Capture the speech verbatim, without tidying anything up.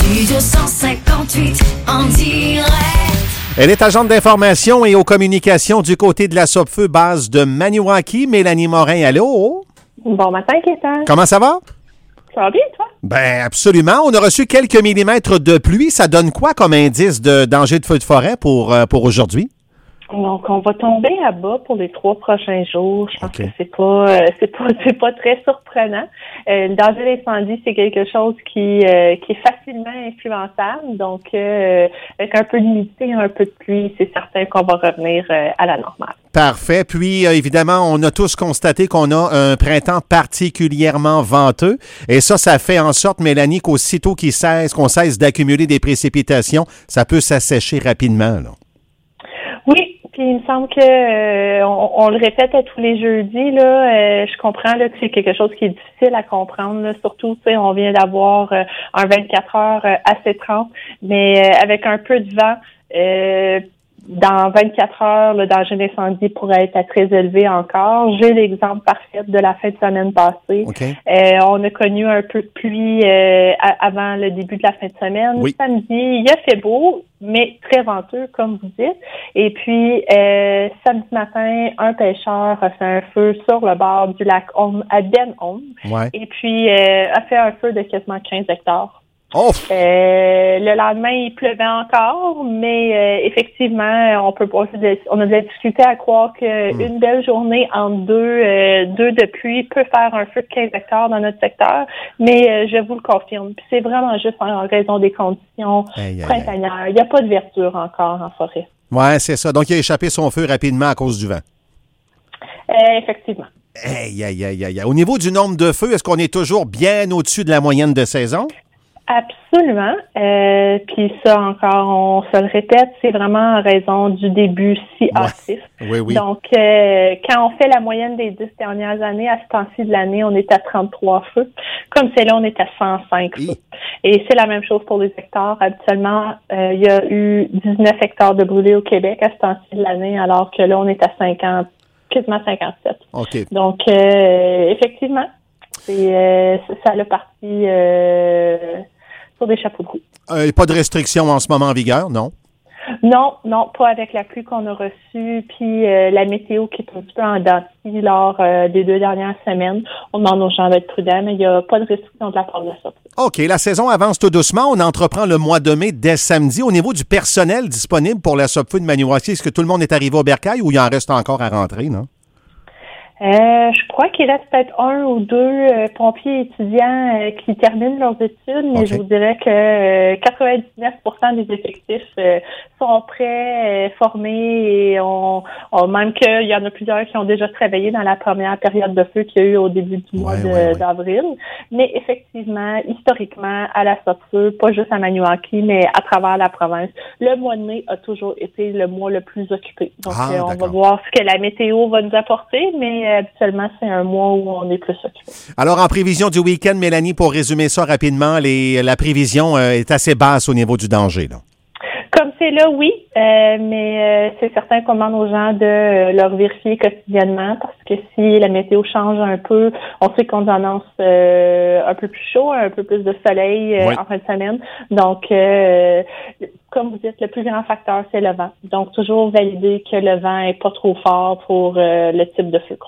Studio cent cinquante-huit en direct. Elle est agente d'information et aux communications du côté de la Sopfeu base de Maniwaki. Mélanie Morin, allô? Bon matin, Kétan. Comment ça va? Ça va bien, toi? Ben absolument. On a reçu quelques millimètres de pluie. Ça donne quoi comme indice de danger de feu de forêt pour, euh, pour aujourd'hui? Donc, on va tomber à bas pour les trois prochains jours. Je pense okay. que c'est pas, euh, c'est pas, c'est pas très surprenant. Euh, le danger d'incendie, c'est quelque chose qui, euh, qui est facilement influençable. Donc, euh, avec un peu d'humidité et un peu de pluie, c'est certain qu'on va revenir euh, à la normale. Parfait. Puis, euh, évidemment, on a tous constaté qu'on a un printemps particulièrement venteux. Et ça, ça fait en sorte, Mélanie, qu'aussitôt qu'il cesse, qu'on cesse d'accumuler des précipitations, ça peut s'assécher rapidement, là. Oui. Puis il me semble que euh, on, on le répète à tous les jeudis là. Euh, je comprends là que c'est quelque chose qui est difficile à comprendre. Là. Surtout, tu sais, on vient d'avoir euh, un vingt-quatre heures euh, assez trente, mais euh, avec un peu de vent. Euh, Dans vingt-quatre heures, le danger d'incendie pourrait être à très élevé encore. J'ai l'exemple parfait de la fin de semaine passée. Okay. Euh, on a connu un peu de pluie euh, a- avant le début de la fin de semaine. Oui. Samedi, il a fait beau, mais très venteux, comme vous dites. Et puis, euh, samedi matin, un pêcheur a fait un feu sur le bord du lac Holme, à Ben Holme. Ouais. Et puis, euh, a fait un feu de quasiment quinze hectares. Oh! Euh, le lendemain, il pleuvait encore, mais euh, effectivement, on peut pas, on a de la difficulté à croire qu'une mm. belle journée entre deux, euh, deux de pluie peut faire un feu de quinze hectares dans notre secteur, mais euh, je vous le confirme. Puis c'est vraiment juste en raison des conditions aïe, printanières. Aïe, aïe. Il n'y a pas de verdure encore en forêt. Ouais, c'est ça. Donc, il a échappé son feu rapidement à cause du vent. Euh, effectivement. Aïe, aïe, aïe, aïe. Au niveau du nombre de feux, est-ce qu'on est toujours bien au-dessus de la moyenne de saison? Absolument. Euh, puis ça encore, on se le répète, c'est vraiment en raison du début si hâtif. Ouais. Oui, oui. Donc, euh, quand on fait la moyenne des dix dernières années, à ce temps-ci de l'année, on est à trente-trois feux. Comme c'est là, on est à cent cinq oui. feux. Et c'est la même chose pour les hectares. Habituellement, euh, il y a eu dix-neuf hectares de brûlés au Québec à ce temps-ci de l'année, alors que là, on est à cinquante, quasiment cinquante-sept. OK. Donc, euh, effectivement, c'est, euh, ça a parti euh, sur des chapeaux de roue. Euh, pas de restrictions en ce moment en vigueur, non? Non, non, pas avec la pluie qu'on a reçue, puis euh, la météo qui est un petit peu en dents de scie lors euh, des deux dernières semaines. On demande aux gens d'être prudents, mais il n'y a pas de restriction de la part de la sortie. OK, la saison avance tout doucement. On entreprend le mois de mai dès samedi. Au niveau du personnel disponible pour la Sopfeu de Maniwaki, est-ce que tout le monde est arrivé au bercail ou il en reste encore à rentrer, non? Euh, je crois qu'il reste peut-être un ou deux euh, pompiers étudiants euh, qui terminent leurs études, mais okay. je vous dirais que euh, quatre-vingt-dix-neuf pour cent des effectifs euh, sont prêts, euh, formés, et on, on même qu'il y en a plusieurs qui ont déjà travaillé dans la première période de feu qu'il y a eu au début du mois ouais, de, ouais, ouais. d'avril. Mais effectivement, historiquement, à la Sopfeu, pas juste à Maniwaki, mais à travers la province, le mois de mai a toujours été le mois le plus occupé. Donc, ah, euh, on va voir ce que la météo va nous apporter, mais habituellement, c'est un mois où on est plus occupé. Alors, en prévision du week-end, Mélanie, pour résumer ça rapidement, les, la prévision euh, est assez basse au niveau du danger, là. Comme c'est là, oui, euh, mais euh, c'est certain qu'on demande aux gens de euh, leur vérifier quotidiennement parce que si la météo change un peu, on sait qu'on annonce euh, un peu plus chaud, un peu plus de soleil euh, oui. en fin de semaine. Donc, euh, comme vous dites, le plus grand facteur, c'est le vent. Donc, toujours valider que le vent est pas trop fort pour euh, le type de feu.